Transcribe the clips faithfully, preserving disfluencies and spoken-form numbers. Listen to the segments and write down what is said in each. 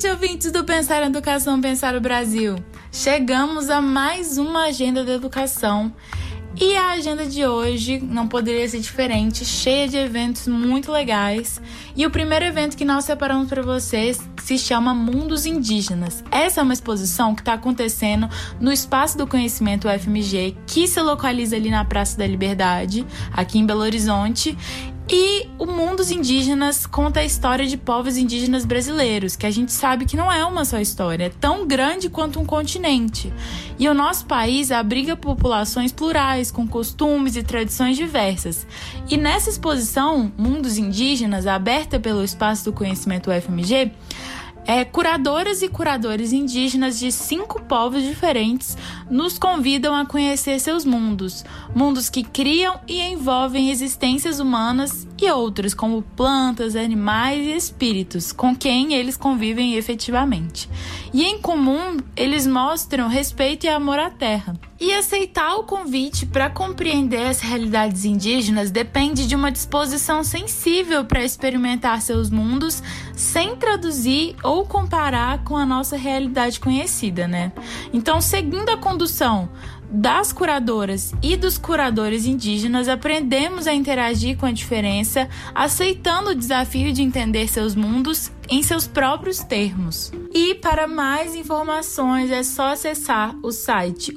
noite, ouvintes do Pensar em Educação, Pensar o Brasil. Chegamos a mais uma Agenda da Educação. E a agenda de hoje não poderia ser diferente, cheia de eventos muito legais. E o primeiro evento que nós separamos para vocês se chama Mundos Indígenas. Essa é uma exposição que está acontecendo no Espaço do Conhecimento U F M G, que se localiza ali na Praça da Liberdade, aqui em Belo Horizonte. E o Mundos Indígenas conta a história de povos indígenas brasileiros, que a gente sabe que não é uma só história, é tão grande quanto um continente. E o nosso país abriga populações plurais, com costumes e tradições diversas. E nessa exposição, Mundos Indígenas, aberta pelo Espaço do Conhecimento U F M G, É, curadoras e curadores indígenas de cinco povos diferentes nos convidam a conhecer seus mundos. Mundos que criam e envolvem existências humanas e outros, como plantas, animais e espíritos, com quem eles convivem efetivamente. E em comum, eles mostram respeito e amor à terra. E aceitar o convite para compreender as realidades indígenas depende de uma disposição sensível para experimentar seus mundos sem traduzir ou comparar com a nossa realidade conhecida, né? Então, seguindo a condução das curadoras e dos curadores indígenas, aprendemos a interagir com a diferença, aceitando o desafio de entender seus mundos em seus próprios termos. E para mais informações é só acessar o site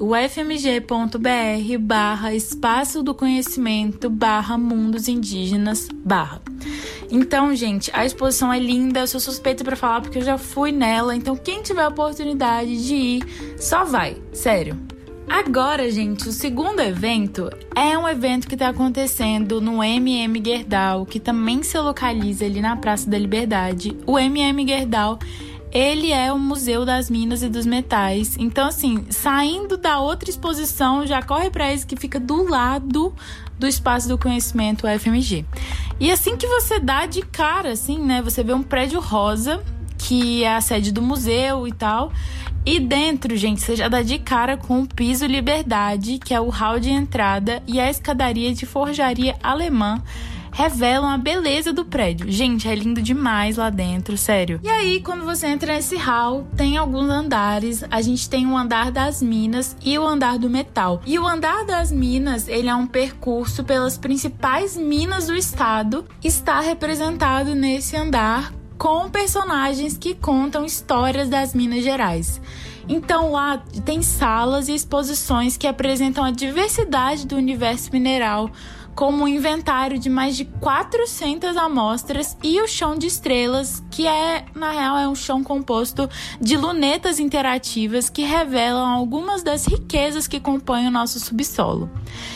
ufmg.br barra espaço do conhecimento barra mundos indígenas barra. Então, gente, a exposição é linda, eu sou suspeita para falar porque eu já fui nela, então quem tiver a oportunidade de ir, só vai, sério. Agora, gente, o segundo evento é um evento que está acontecendo no M M Gerdau, que também se localiza ali na Praça da Liberdade. O M M Gerdau, ele é o Museu das Minas e dos Metais. Então, assim, saindo da outra exposição, já corre para esse que fica do lado do Espaço do Conhecimento U F M G. E assim que você dá de cara, assim, né, você vê um prédio rosa, que é a sede do museu e tal. E dentro, gente, você já dá de cara com o piso Liberdade, que é o hall de entrada, e a escadaria de forjaria alemã revelam a beleza do prédio. Gente, é lindo demais lá dentro, sério. E aí, quando você entra nesse hall, tem alguns andares. A gente tem o andar das minas e o andar do metal. E o andar das minas, ele é um percurso pelas principais minas do estado. Está representado nesse andar com personagens que contam histórias das Minas Gerais. Então lá tem salas e exposições que apresentam a diversidade do universo mineral, como um inventário de mais de quatrocentas amostras e o chão de estrelas, que é, na real, é um chão composto de lunetas interativas que revelam algumas das riquezas que compõem o nosso subsolo.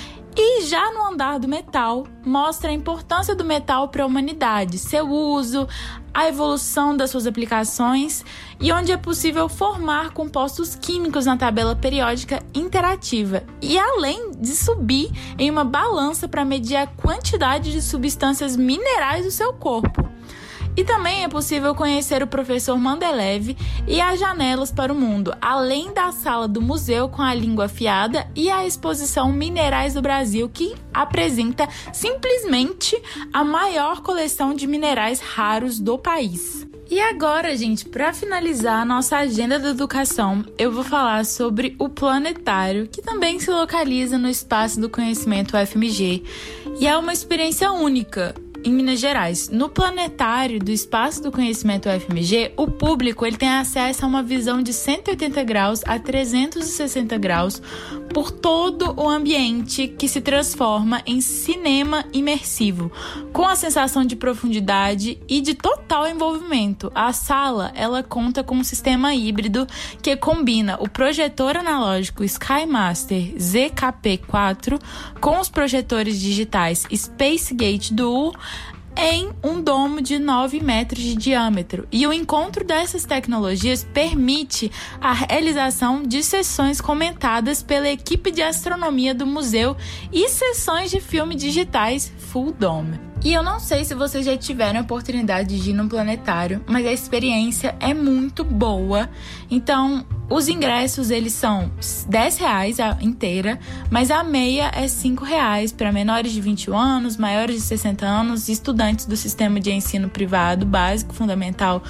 E já no andar do metal, mostra a importância do metal para a humanidade, seu uso, a evolução das suas aplicações e onde é possível formar compostos químicos na tabela periódica interativa. E além de subir em uma balança para medir a quantidade de substâncias minerais do seu corpo. E também é possível conhecer o professor Mandelev e as janelas para o mundo, além da sala do museu com a língua afiada e a exposição Minerais do Brasil, que apresenta simplesmente a maior coleção de minerais raros do país. E agora, gente, para finalizar a nossa agenda da educação, eu vou falar sobre o Planetário, que também se localiza no Espaço do Conhecimento U F M G, e é uma experiência única em Minas Gerais. No Planetário do Espaço do Conhecimento U F M G, o público ele tem acesso a uma visão de cento e oitenta graus a trezentos e sessenta graus por todo o ambiente, que se transforma em cinema imersivo, com a sensação de profundidade e de total envolvimento. A sala, ela conta com um sistema híbrido que combina o projetor analógico SkyMaster Z K P quatro com os projetores digitais SpaceGate Duo em um domo de nove metros de diâmetro. E o encontro dessas tecnologias permite a realização de sessões comentadas pela equipe de astronomia do museu e sessões de filme digitais Full Dome. E eu não sei se vocês já tiveram a oportunidade de ir no Planetário, mas a experiência é muito boa. Então, os ingressos, eles são dez reais a inteira, mas a meia é cinco reais para menores de vinte anos, maiores de sessenta anos, estudantes do sistema de ensino privado, básico, fundamental,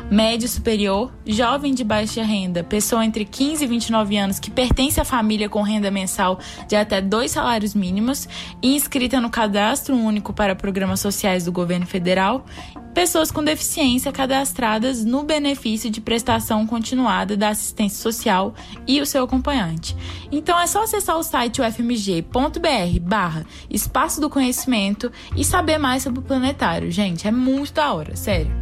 médio superior, jovem de baixa renda, pessoa entre quinze e vinte e nove anos que pertence à família com renda mensal de até dois salários mínimos e inscrita no Cadastro Único para Programas Sociais do Governo Federal, pessoas com deficiência cadastradas no benefício de prestação continuada da assistência social e o seu acompanhante. Então é só acessar o site u f m g ponto b r barra Espaço do Conhecimento e saber mais sobre o planetário. Gente, é muito da hora, sério.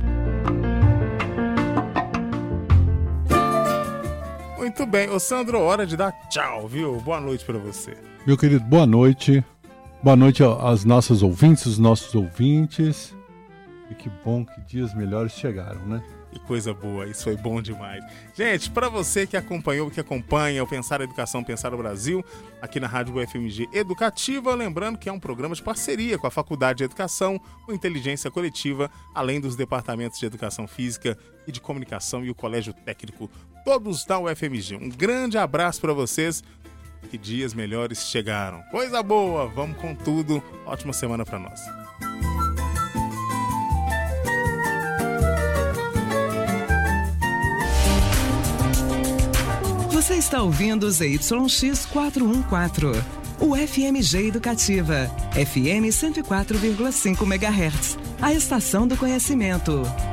Muito bem. Ô Sandro, hora de dar tchau, viu? Boa noite pra você. Meu querido, boa noite. Boa noite aos nossos ouvintes, os nossos ouvintes. E que bom que dias melhores chegaram, né? Que coisa boa, isso foi bom demais. Gente, para você que acompanhou, que acompanha o Pensar a Educação, Pensar o Brasil, aqui na Rádio U F M G Educativa, lembrando que é um programa de parceria com a Faculdade de Educação, com Inteligência Coletiva, além dos departamentos de Educação Física e de Comunicação e o Colégio Técnico, todos da U F M G. Um grande abraço para vocês, que dias melhores chegaram. Coisa boa, vamos com tudo. Ótima semana para nós. Você está ouvindo o Z Y X quatrocentos e quatorze, o F M G Educativa, F M cento e quatro vírgula cinco megahertz, a estação do conhecimento.